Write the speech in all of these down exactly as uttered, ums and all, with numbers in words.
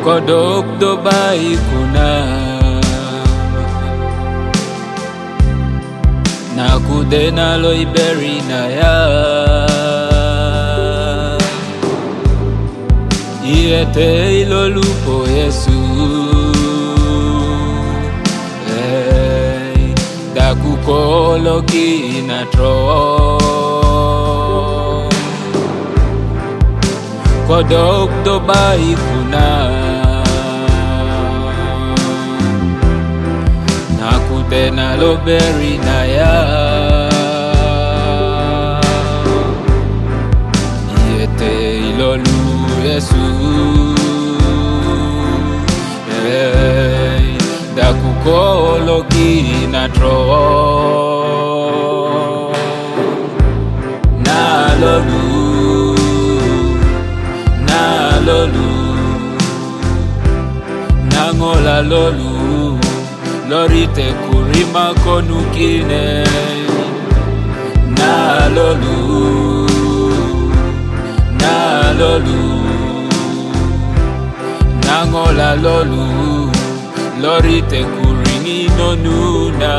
kodok do bai kuna na kudena lo iberi na ya iete ilo lupo Yesu hey, da kukolo kina tro kodok do bai kuna na kudena lo beri na ya iete ilo lu Yesu hey, da kukolo kina tro na lolu na lolu nangola lolu lorite kurima konukine na lolu na lolu nangola lolu lorite kuringi nonuna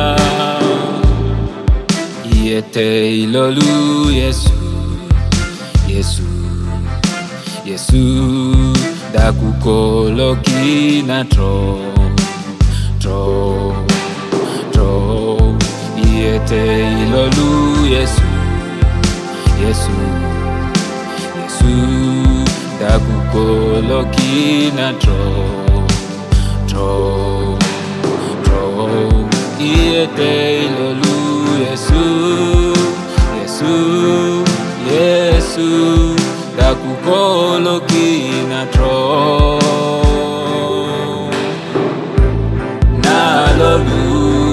iete ilolu Yesu Yesu Yesu da kukolo kina tro tro tro iete ilolu Yesu Yesu Yesu da kukolo kina tro tro tro iete ilolu Yesu Yesu Yesu da kukolo kina tro na lolu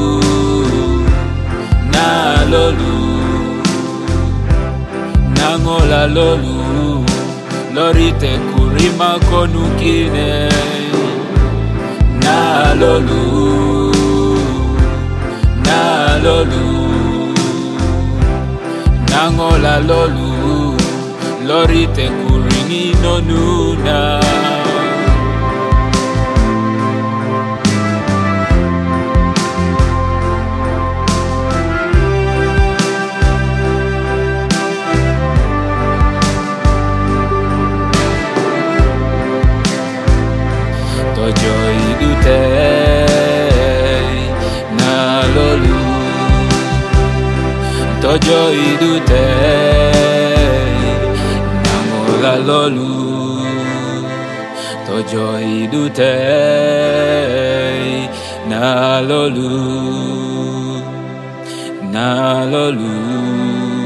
na lolu nangola lolu lorite kurima konukine na lolu na lolu nangola lolu lorite kuringi nonuna tojo idute na lolu tojo idute nangola lolu tojo idute na lolu na lolu